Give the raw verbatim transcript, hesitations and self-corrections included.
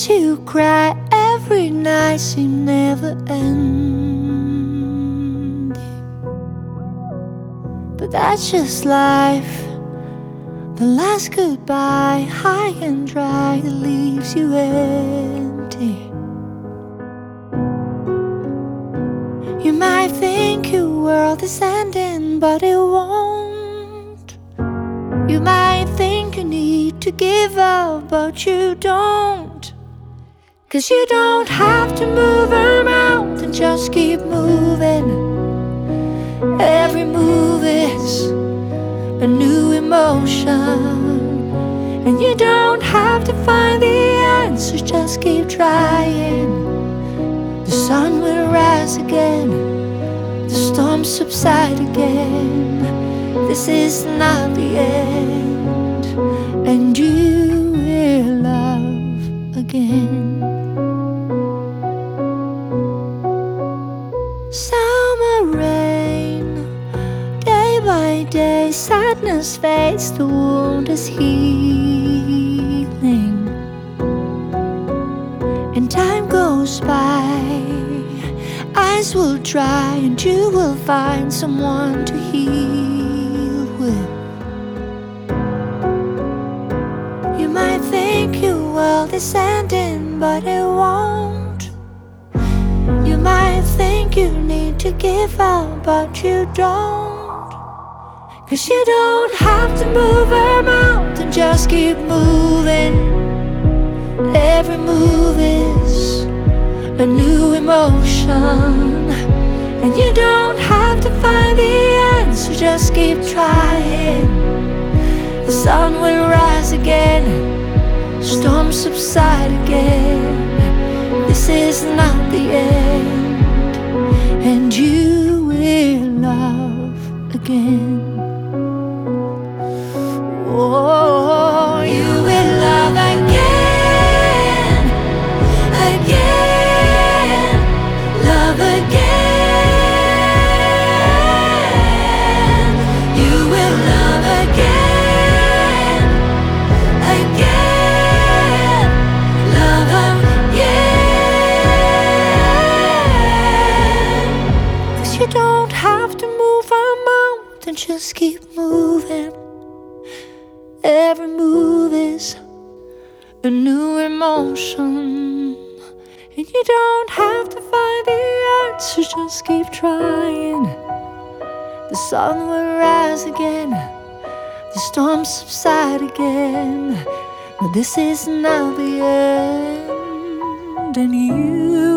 tears you cry every night seem never ending. But that's just life. The last goodbye, high and dry, it leaves you empty. You might think your world is ending, but it won't. You might think you need to give up, but you don't. 'Cause you don't have to move a mountain, just keep moving. Every move is a new emotion, and you don't have to find the answers, just keep trying. The sun will rise again, the storms subside again. This is not the end, and you will love again. Summer rain, day by day, sadness fades, the wound is healing. And time goes by, eyes will dry, and you will find someone to heal with. You might think your world is ending, but it won't. You might think you need to give up, but you don't. 'Cause you don't have to move a mountain, just keep moving. Every move is a new emotion, and you don't have to find the answer, just keep trying. The sun will rise again, storms subside again. This is not the end, and you will love again. Oh, you will love again, again, love again. You will love again, again, love again. 'Cause you don't have to move a mountain, just keep moving. Every move is a new emotion, and you don't have to find the answer, just keep trying. The sun will rise again, the storms subside again. But this is not the end, and you